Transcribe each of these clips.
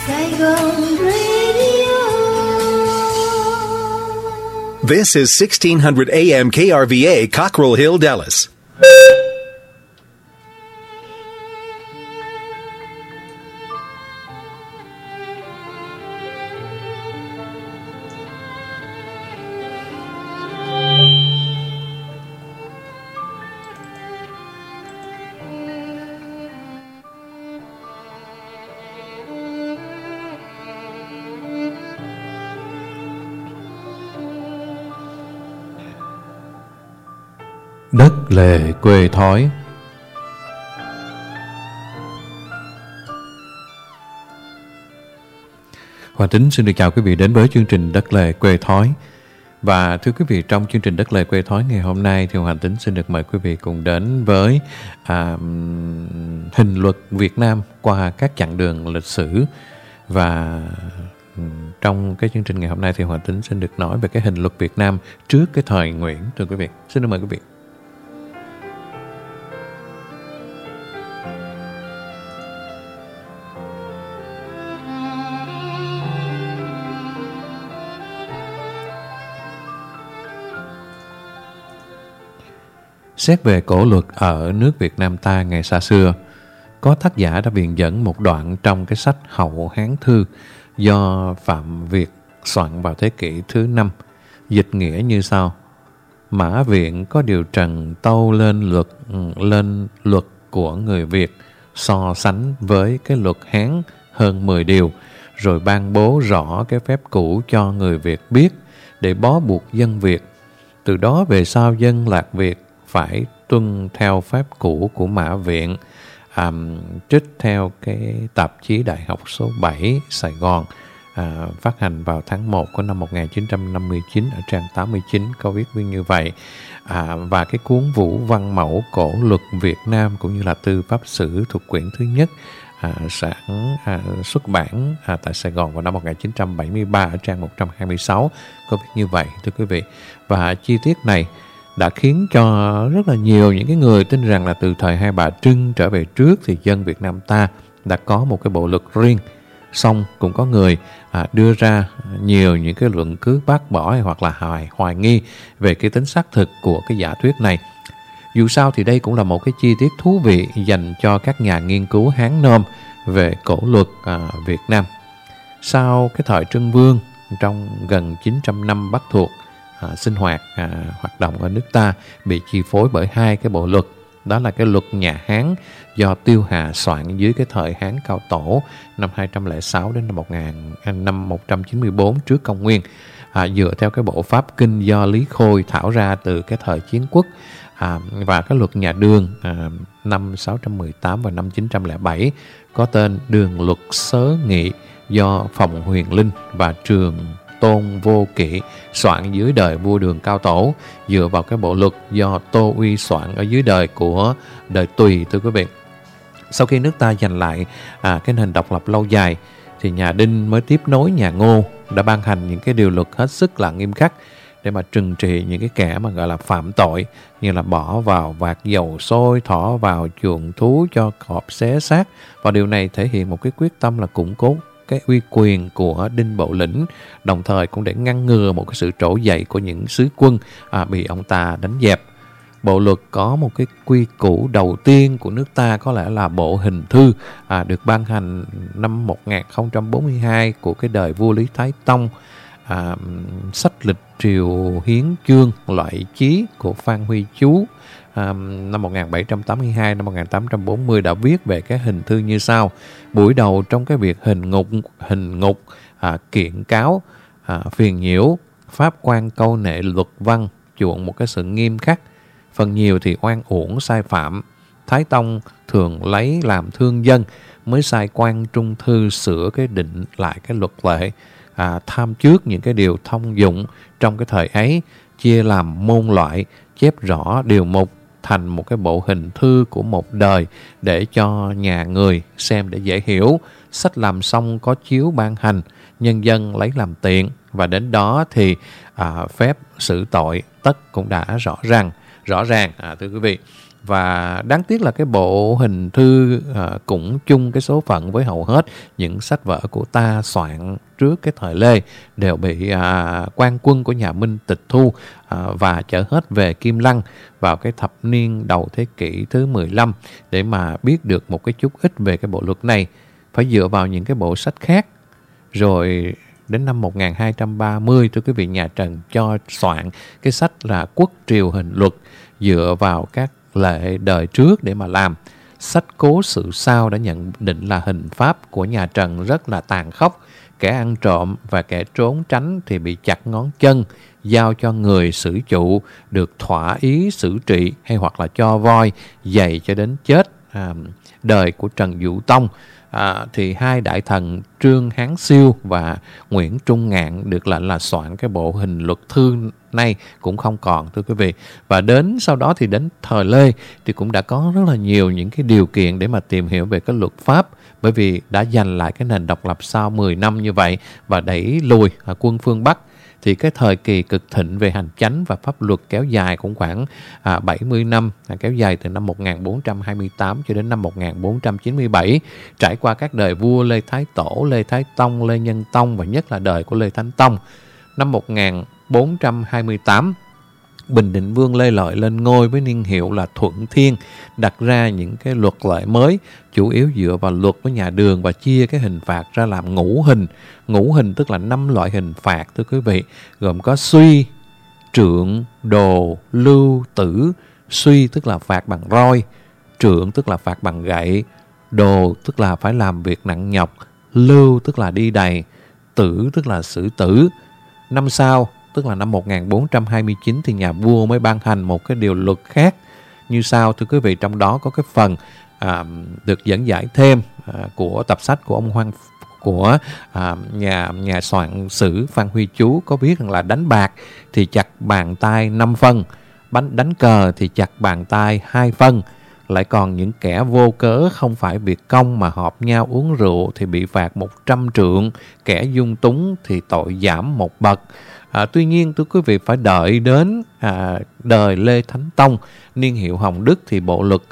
Saigon Radio. This is 1600 AM KRVA, Cockrell Hill, Dallas. Đất lề quê thói. Hoàng Tính xin được chào quý vị đến với chương trình Đất lề quê thói. Và thưa quý vị, trong chương trình Đất lề quê thói ngày hôm nay thì Hoàng Tính xin được mời quý vị cùng đến với hình luật Việt Nam qua các chặng đường lịch sử. Và trong cái chương trình ngày hôm nay thì Hoàng Tính xin được nói về cái hình luật Việt Nam trước cái thời Nguyễn. Thưa quý vị, xin được mời quý vị. Xét về cổ luật ở nước Việt Nam ta ngày xa xưa, có tác giả đã viện dẫn một đoạn trong cái sách Hậu Hán Thư do Phạm Việt soạn vào thế kỷ thứ 5, dịch nghĩa như sau: Mã Viện có điều trần tâu lên luật của người Việt, so sánh với cái luật Hán hơn 10 điều, rồi ban bố rõ cái phép cũ cho người Việt biết để bó buộc dân Việt. Từ đó về sau dân lạc Việt phải tuân theo phép cũ của Mã Viện, trích theo cái tạp chí Đại học số 7 Sài Gòn, phát hành vào tháng 1 của năm 1959 ở trang 89 có viết như vậy. Và cái cuốn Vũ Văn Mẫu Cổ Luật Việt Nam cũng như là Tư Pháp Sử thuộc quyển thứ nhất xuất bản tại Sài Gòn vào năm 1973 ở trang 126 có viết như vậy, thưa quý vị. Và chi tiết này đã khiến cho rất là nhiều những cái người tin rằng là từ thời Hai Bà Trưng trở về trước thì dân Việt Nam ta đã có một cái bộ luật riêng. Song cũng có người đưa ra nhiều những cái luận cứ bác bỏ hay hoặc là hoài nghi về cái tính xác thực của cái giả thuyết này. Dù sao thì đây cũng là một cái chi tiết thú vị dành cho các nhà nghiên cứu Hán Nôm về cổ luật Việt Nam. Sau cái thời Trưng Vương, trong gần 900 năm Bắc thuộc, sinh hoạt hoạt động ở nước ta bị chi phối bởi hai cái bộ luật. Đó là cái luật nhà Hán do Tiêu Hà soạn dưới cái thời Hán Cao Tổ năm 206 đến năm 194 trước Công nguyên, dựa theo cái bộ pháp kinh do Lý Khôi thảo ra từ cái thời Chiến Quốc, và cái luật nhà Đường năm 618 và năm 907 có tên Đường Luật Sớ Nghị do Phòng Huyền Linh và Trường Tôn Vô Kỵ soạn dưới đời vua Đường Cao Tổ, dựa vào cái bộ luật do Tô Uy soạn ở dưới đời của đời Tùy, thưa quý vị. Sau khi nước ta giành lại cái nền độc lập lâu dài thì nhà Đinh mới tiếp nối nhà Ngô đã ban hành những cái điều luật hết sức là nghiêm khắc để mà trừng trị những cái kẻ mà gọi là phạm tội, như là bỏ vào vạc dầu sôi, thỏ vào chuồng thú cho cọp xé xác. Và điều này thể hiện một cái quyết tâm là củng cố cái uy quyền của Đinh Bộ Lĩnh, đồng thời cũng để ngăn ngừa một cái sự trỗi dậy của những sứ quân bị ông ta đánh dẹp. Bộ luật có một cái quy củ đầu tiên của nước ta có lẽ là Bộ Hình Thư, được ban hành năm 1042 của cái đời vua Lý Thái Tông. Sách lịch triều hiến chương loại chí của Phan Huy Chú năm 1782 năm 1840 đã viết về cái hình thư như sau: buổi đầu trong cái việc hình ngục kiện cáo, phiền nhiễu, pháp quan câu nệ luật văn, chuộng một cái sự nghiêm khắc, phần nhiều thì oan uổng sai phạm. Thái Tông thường lấy làm thương dân, mới sai quan trung thư sửa cái định lại cái luật lệ, tham trước những cái điều thông dụng trong cái thời ấy, chia làm môn loại, chép rõ điều mục thành một cái bộ hình thư của một đời để cho nhà người xem để dễ hiểu. Sách làm xong có chiếu ban hành, nhân dân lấy làm tiện, và đến đó thì phép xử tội tất cũng đã rõ ràng. Thưa quý vị, Và đáng tiếc là cái bộ hình thư cũng chung cái số phận với hầu hết những sách vở của ta soạn trước cái thời Lê đều bị quan quân của nhà Minh tịch thu và chở hết về Kim Lăng vào cái thập niên đầu thế kỷ thứ 15. Để mà biết được một cái chút ít về cái bộ luật này phải dựa vào những cái bộ sách khác. Rồi đến năm 1230, thưa quý vị, nhà Trần cho soạn cái sách là Quốc Triều Hình Luật dựa vào các lệ đời trước để mà làm. Sách Cố Sự Sao đã nhận định là hình pháp của nhà Trần rất là tàn khốc. Kẻ ăn trộm và kẻ trốn tránh thì bị chặt ngón chân, giao cho người xử trụ được thỏa ý xử trị, hay hoặc là cho voi dày cho đến chết. Đời của Trần Dụ Tông thì hai đại thần Trương Hán Siêu và Nguyễn Trung Ngạn được lệnh là soạn cái bộ hình luật thư này cũng không còn, thưa quý vị. Và đến sau đó thì đến thời Lê thì cũng đã có rất là nhiều những cái điều kiện để mà tìm hiểu về cái luật pháp, bởi vì đã giành lại cái nền độc lập sau 10 năm như vậy và đẩy lùi quân phương Bắc. Thì cái thời kỳ cực thịnh về hành chánh và pháp luật kéo dài cũng khoảng 70 năm, kéo dài từ năm 1428 cho đến năm 1497, trải qua các đời vua Lê Thái Tổ, Lê Thái Tông, Lê Nhân Tông và nhất là đời của Lê Thánh Tông. Năm 1428, Bình Định Vương Lê Lợi lên ngôi với niên hiệu là Thuận Thiên, đặt ra những cái luật lệ mới, chủ yếu dựa vào luật với nhà Đường và chia cái hình phạt ra làm ngũ hình. Ngũ hình tức là 5 loại hình phạt, thưa quý vị, gồm có suy, trượng, đồ, lưu, tử. Suy tức là phạt bằng roi, trượng tức là phạt bằng gậy, đồ tức là phải làm việc nặng nhọc, lưu tức là đi đầy, tử tức là xử tử. Năm sau, tức là năm 1429 thì nhà vua mới ban hành một cái điều luật khác như sau, thưa quý vị. Trong đó có cái phần được dẫn giải thêm của tập sách của ông nhà soạn sử Phan Huy Chú có viết rằng là đánh bạc thì chặt bàn tay 5 phân, đánh cờ thì chặt bàn tay 2 phân. Lại còn những kẻ vô cớ không phải việc công mà họp nhau uống rượu thì bị phạt 100 trượng, kẻ dung túng thì tội giảm 1 bậc. Tuy nhiên, thưa quý vị, phải đợi đến đời Lê Thánh Tông, niên hiệu Hồng Đức thì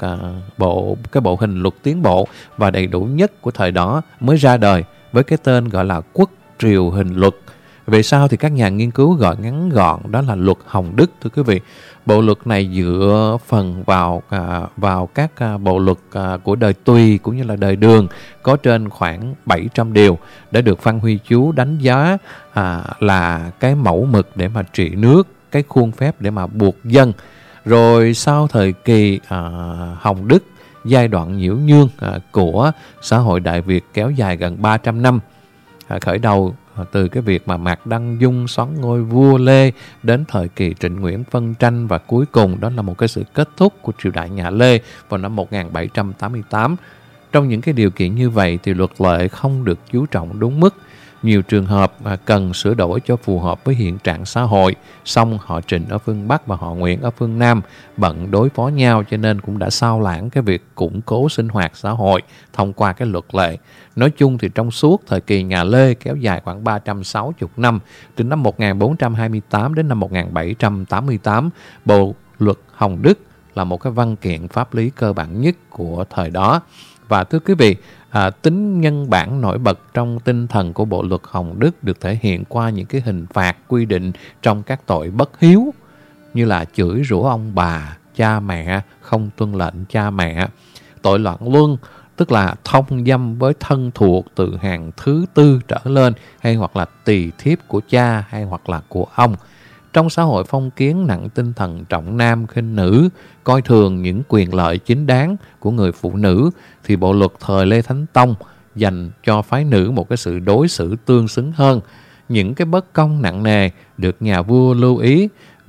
cái bộ hình luật tiến bộ và đầy đủ nhất của thời đó mới ra đời với cái tên gọi là Quốc Triều Hình Luật. Về sau thì các nhà nghiên cứu gọi ngắn gọn đó là luật Hồng Đức, thưa quý vị. Bộ luật này dựa phần vào các bộ luật của đời Tùy cũng như là đời Đường, có trên khoảng 700 điều, đã được Phan Huy Chú đánh giá là cái mẫu mực để mà trị nước, cái khuôn phép để mà buộc dân. Rồi sau thời kỳ Hồng Đức, giai đoạn nhiễu nhương của xã hội Đại Việt kéo dài gần 300 năm, khởi đầu từ cái việc mà Mạc Đăng Dung soán ngôi vua Lê đến thời kỳ Trịnh Nguyễn phân tranh, và cuối cùng đó là một cái sự kết thúc của triều đại nhà Lê vào năm 1788. Trong những cái điều kiện như vậy thì luật lệ không được chú trọng đúng mức. Nhiều trường hợp cần sửa đổi cho phù hợp với hiện trạng xã hội, song họ Trịnh ở phương Bắc và họ Nguyễn ở phương Nam bận đối phó nhau, cho nên cũng đã sao lãng cái việc củng cố sinh hoạt xã hội thông qua cái luật lệ. Nói chung thì trong suốt thời kỳ nhà Lê kéo dài khoảng 360 năm, từ năm 1428 đến năm 1788, bộ luật Hồng Đức là một cái văn kiện pháp lý cơ bản nhất của thời đó. Và thưa quý vị, tính nhân bản nổi bật trong tinh thần của bộ luật Hồng Đức được thể hiện qua những cái hình phạt quy định trong các tội bất hiếu, như là chửi rủa ông bà, cha mẹ, không tuân lệnh cha mẹ, tội loạn luân, tức là thông dâm với thân thuộc từ hàng thứ tư trở lên, hay hoặc là tỳ thiếp của cha hay hoặc là của ông. Trong xã hội phong kiến nặng tinh thần trọng nam khinh nữ, coi thường những quyền lợi chính đáng của người phụ nữ, thì bộ luật thời Lê Thánh Tông dành cho phái nữ một cái sự đối xử tương xứng hơn. Những cái bất công nặng nề được nhà vua lưu ý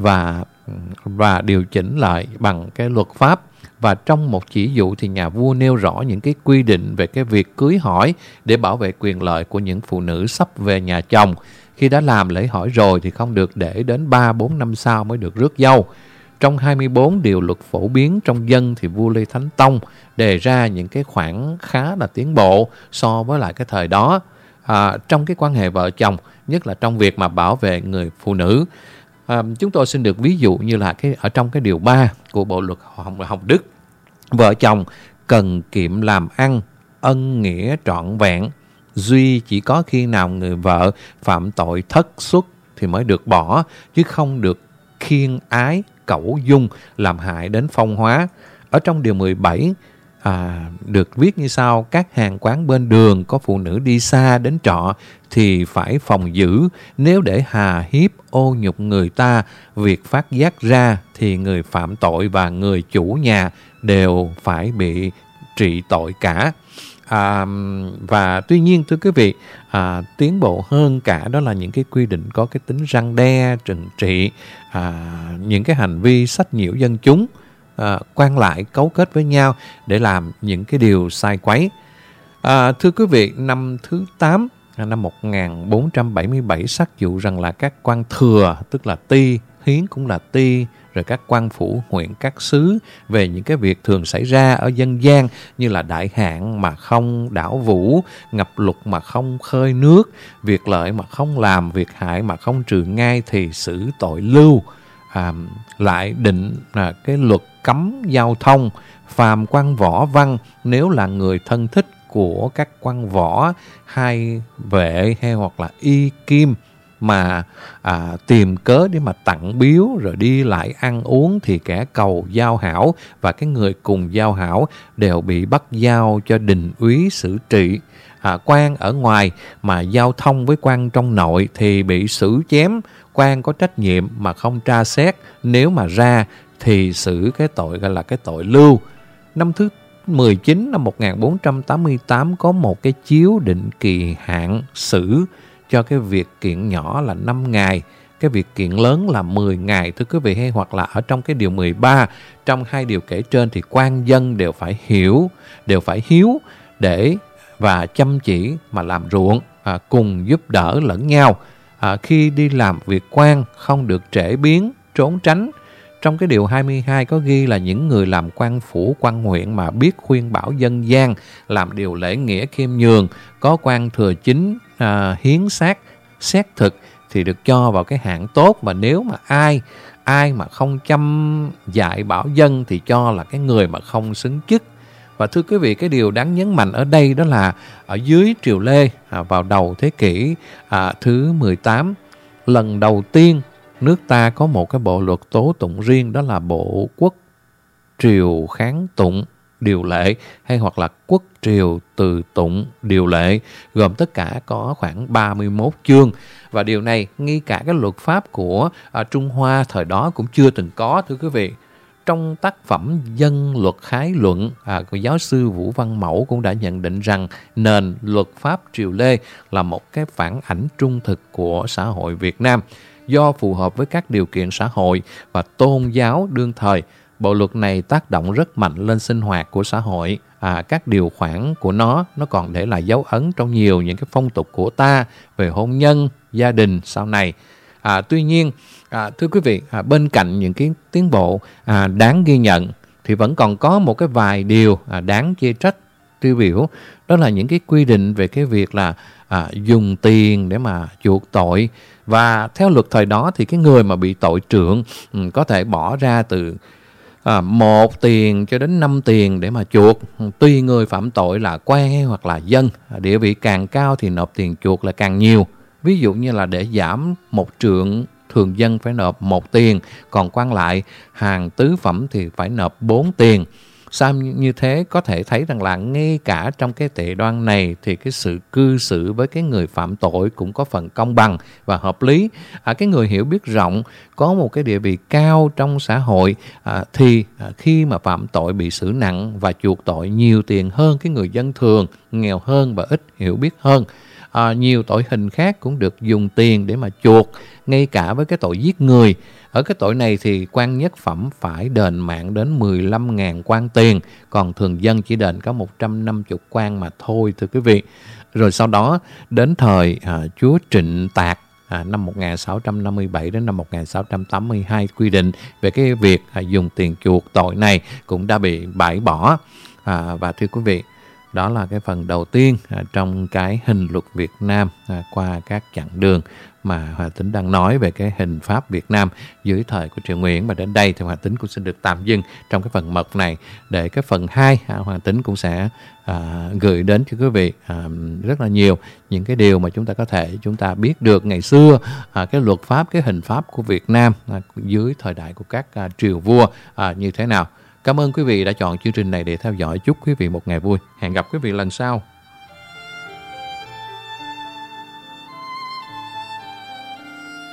và điều chỉnh lại bằng cái luật pháp. Và trong một chỉ dụ thì nhà vua nêu rõ những cái quy định về cái việc cưới hỏi để bảo vệ quyền lợi của những phụ nữ sắp về nhà chồng. Khi đã làm lễ hỏi rồi thì không được để đến 3-4 năm sau mới được rước dâu. Trong 24 điều luật phổ biến trong dân thì vua Lê Thánh Tông đề ra những cái khoản khá là tiến bộ so với lại cái thời đó. Trong cái quan hệ vợ chồng, nhất là trong việc mà bảo vệ người phụ nữ. Chúng tôi xin được ví dụ như là ở trong cái điều 3 của bộ luật Hồng Đức. Vợ chồng cần kiệm làm ăn, ân nghĩa trọn vẹn. Duy chỉ có khi nào người vợ phạm tội thất xuất thì mới được bỏ, chứ không được khiên ái, cẩu dung, làm hại đến phong hóa. Ở trong điều 17 được viết như sau: các hàng quán bên đường có phụ nữ đi xa đến trọ thì phải phòng giữ. Nếu để hà hiếp ô nhục người ta, việc phát giác ra thì người phạm tội và người chủ nhà đều phải bị trị tội cả. Và tuy nhiên thưa quý vị, tiến bộ hơn cả đó là những cái quy định có cái tính răn đe, trừng trị những cái hành vi sách nhiễu dân chúng, quan lại cấu kết với nhau để làm những cái điều sai quấy. Thưa quý vị, năm thứ 8, năm 1477 sắc dụ rằng là các quan thừa, tức là ty, hiến cũng là ty, rồi các quan phủ huyện các xứ về những cái việc thường xảy ra ở dân gian như là đại hạn mà không đảo vũ, ngập lụt mà không khơi nước, việc lợi mà không làm, việc hại mà không trừ ngay thì xử tội lưu. Lại định cái luật cấm giao thông, phàm quan võ văn nếu là người thân thích của các quan võ, hai vệ hay hoặc là y kim mà tìm cớ để mà tặng biếu rồi đi lại ăn uống thì kẻ cầu giao hảo và cái người cùng giao hảo đều bị bắt giao cho đình úy xử trị. Quan ở ngoài mà giao thông với quan trong nội thì bị xử chém. Quan có trách nhiệm mà không tra xét, nếu mà ra thì xử cái tội gọi là cái tội lưu. Năm thứ 19 năm 1488 có một cái chiếu định kỳ hạn xử cho cái việc kiện nhỏ là 5 ngày, cái việc kiện lớn là 10 ngày thưa quý vị. Hay hoặc là ở trong cái điều 13, trong hai điều kể trên thì quan dân đều phải hiếu để và chăm chỉ mà làm ruộng, cùng giúp đỡ lẫn nhau. Khi đi làm việc quan không được trễ biếng, trốn tránh. Trong cái điều 22 có ghi là những người làm quan phủ, quan huyện mà biết khuyên bảo dân gian, làm điều lễ nghĩa khiêm nhường, có quan thừa chính, hiến xác, xét thực thì được cho vào cái hạng tốt. Mà nếu mà ai mà không chăm dạy bảo dân thì cho là cái người mà không xứng chức. Và thưa quý vị, cái điều đáng nhấn mạnh ở đây đó là ở dưới triều Lê vào đầu thế kỷ thứ 18, lần đầu tiên nước ta có một cái bộ luật tố tụng riêng, đó là Bộ Quốc Triều Kháng Tụng Điều Lệ, hay hoặc là Quốc Triều Từ Tụng Điều Lệ, gồm tất cả có khoảng 31 chương. Và điều này ngay cả cái luật pháp của Trung Hoa thời đó cũng chưa từng có thưa quý vị. Trong tác phẩm Dân Luật Khái Luận của giáo sư Vũ Văn Mẫu cũng đã nhận định rằng nền luật pháp triều Lê là một cái phản ảnh trung thực của xã hội Việt Nam. Do phù hợp với các điều kiện xã hội và tôn giáo đương thời, bộ luật này tác động rất mạnh lên sinh hoạt của xã hội. Các điều khoản của nó còn để lại dấu ấn trong nhiều những cái phong tục của ta về hôn nhân, gia đình sau này. Tuy nhiên, thưa quý vị, bên cạnh những cái tiến bộ đáng ghi nhận thì vẫn còn có một cái vài điều đáng chê trách tiêu biểu. Đó là những cái quy định về cái việc là dùng tiền để mà chuộc tội. Và theo luật thời đó thì cái người mà bị tội trượng có thể bỏ ra từ 1 tiền cho đến 5 tiền để mà chuộc, tùy người phạm tội là quan hay hoặc là dân. Địa vị càng cao thì nộp tiền chuộc là càng nhiều. Ví dụ như là để giảm 1 trượng, thường dân phải nộp 1 tiền, còn quan lại hàng tứ phẩm thì phải nộp 4 tiền. Sao như thế có thể thấy rằng là ngay cả trong cái tệ đoan này thì cái sự cư xử với cái người phạm tội cũng có phần công bằng và hợp lý. Cái người hiểu biết rộng, có một cái địa vị cao trong xã hội thì khi mà phạm tội bị xử nặng và chuộc tội nhiều tiền hơn cái người dân thường, nghèo hơn và ít hiểu biết hơn. Nhiều tội hình khác cũng được dùng tiền để mà chuộc, ngay cả với cái tội giết người. Ở cái tội này thì quan nhất phẩm phải đền mạng đến 15.000 quan tiền, còn thường dân chỉ đền có 150 quan mà thôi thưa quý vị. Rồi sau đó đến thời chúa Trịnh Tạc năm 1657 đến năm 1682 quy định về cái việc dùng tiền chuộc tội này cũng đã bị bãi bỏ. Và thưa quý vị, đó là cái phần đầu tiên trong cái hình luật Việt Nam qua các chặng đường. mà Hòa Tính đang nói về cái hình pháp Việt Nam dưới thời của Triều Nguyễn. Và đến đây thì Hòa Tính cũng xin được tạm dừng trong cái phần mật này, để cái phần 2 Hòa Tính cũng sẽ gửi đến cho quý vị rất là nhiều những cái điều mà chúng ta biết được ngày xưa, cái luật pháp, cái hình pháp của Việt Nam dưới thời đại của các triều vua như thế nào. Cảm ơn quý vị đã chọn chương trình này để theo dõi. Chúc quý vị một ngày vui. Hẹn gặp quý vị lần sau.